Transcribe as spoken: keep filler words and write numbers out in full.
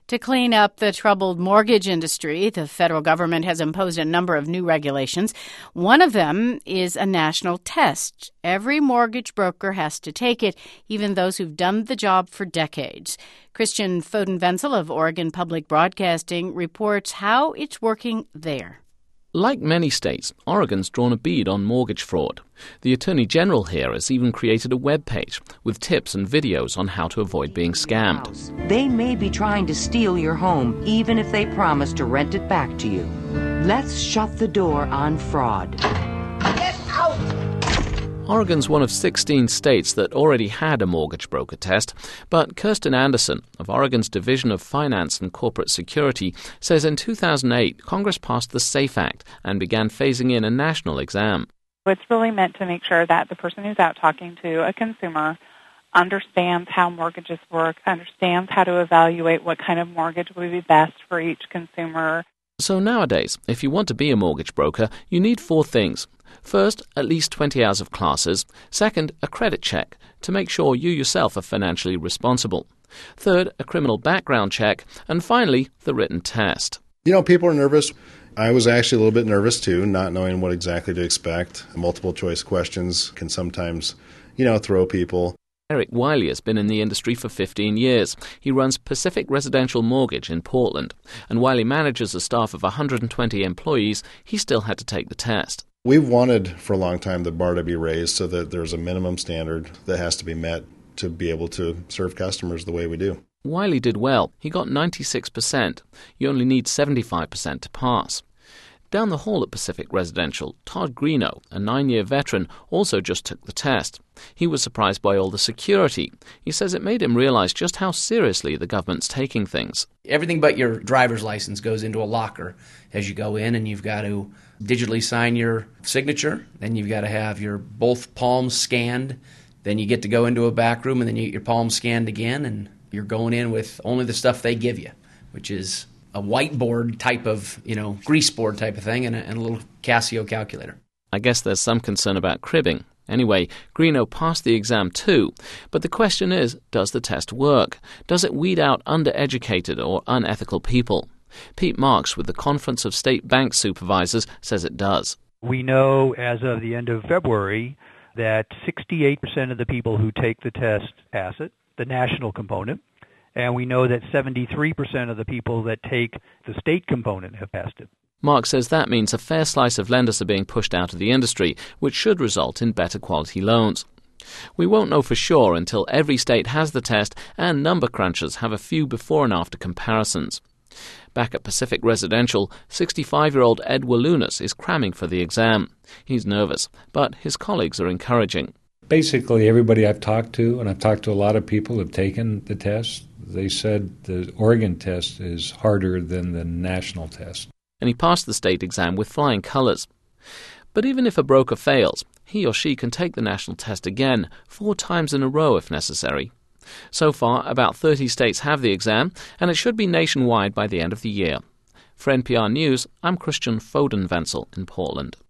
To clean up the troubled mortgage industry, the federal government has imposed a number of new regulations. One of them is a national test. Every mortgage broker has to take it, even those who've done the job for decades. Christian Foden-Wenzel of Oregon Public Broadcasting reports how it's working there. Like many states, Oregon's drawn a bead on mortgage fraud. The Attorney General here has even created a web page with tips and videos on how to avoid being scammed. They may be trying to steal your home, even if they promise to rent it back to you. Let's shut the door on fraud. Get out! Oregon's one of sixteen states that already had a mortgage broker test, but Kirsten Anderson of Oregon's Division of Finance and Corporate Security says in two thousand eight Congress passed the SAFE Act and began phasing in a national exam. It's really meant to make sure that the person who's out talking to a consumer understands how mortgages work, understands how to evaluate what kind of mortgage would be best for each consumer. So nowadays, if you want to be a mortgage broker, you need four things. First, at least twenty hours of classes. Second, a credit check to make sure you yourself are financially responsible. Third, a criminal background check. And finally, the written test. You know, people are nervous. I was actually a little bit nervous too, not knowing what exactly to expect. Multiple choice questions can sometimes, you know, throw people. Eric Wiley has been in the industry for fifteen years. He runs Pacific Residential Mortgage in Portland. And while he manages a staff of one hundred twenty employees, he still had to take the test. We've wanted for a long time the bar to be raised so that there's a minimum standard that has to be met to be able to serve customers the way we do. Wiley did well. He got ninety-six percent. You only need seventy-five percent to pass. Down the hall at Pacific Residential, Todd Greeno, a nine-year veteran, also just took the test. He was surprised by all the security. He says it made him realize just how seriously the government's taking things. Everything but your driver's license goes into a locker as you go in, and you've got to digitally sign your signature. Then you've got to have your both palms scanned. Then you get to go into a back room, and then you get your palms scanned again, and you're going in with only the stuff they give you, which is a whiteboard type of, you know, grease board type of thing and a, and a little Casio calculator. I guess there's some concern about cribbing. Anyway, Greeno passed the exam too. But the question is, does the test work? Does it weed out undereducated or unethical people? Pete Marks with the Conference of State Bank Supervisors says it does. We know as of the end of February that sixty-eight percent of the people who take the test pass it, the national component. And we know that seventy-three percent of the people that take the state component have passed it. Mark says that means a fair slice of lenders are being pushed out of the industry, which should result in better quality loans. We won't know for sure until every state has the test and number crunchers have a few before and after comparisons. Back at Pacific Residential, sixty-five-year-old Ed Walunas is cramming for the exam. He's nervous, but his colleagues are encouraging. Basically, everybody I've talked to, and I've talked to a lot of people who have taken the test, they said the Oregon test is harder than the national test. And he passed the state exam with flying colors. But even if a broker fails, he or she can take the national test again, four times in a row if necessary. So far, about thirty states have the exam, and it should be nationwide by the end of the year. For N P R News, I'm Christian Foden-Wenzel in Portland.